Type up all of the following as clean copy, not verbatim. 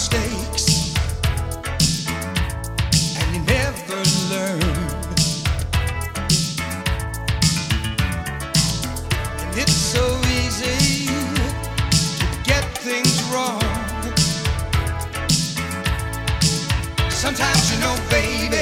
mistakes, and you never learn. And it's so easy to get things wrong. Sometimes, you know, baby,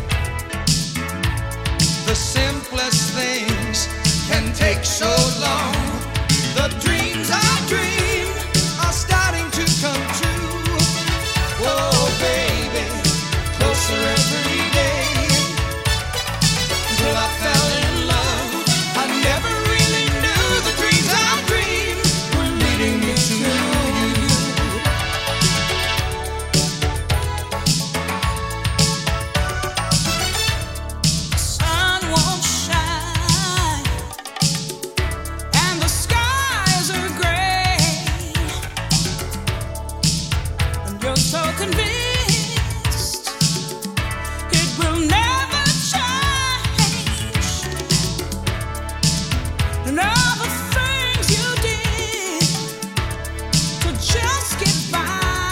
the simplest things can take so long. The dreams I dream are starting to come true. Whoa, baby, closer every day. Till I fell in love, I never really knew the dreams I dreamed were leading me to you. The sun won't shine and the skies are gray, and you're so convinced it will never change. And all the things you did to just get by.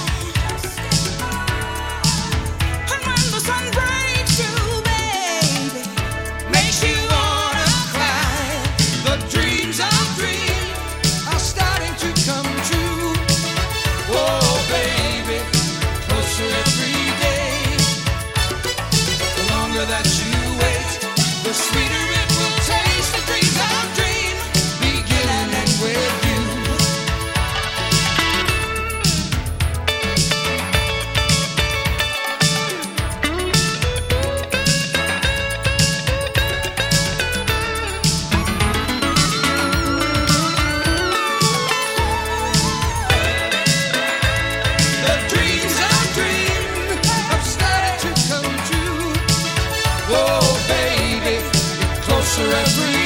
And when the sun breaks through, baby, Makes you wanna cry. The dreams I dream are starting to come true. Oh, baby, closer every day. The longer that you wait, the sweeter it will taste. The dreams I dream, beginning with you. The dreams I dream have started to come true. Oh, baby, closer every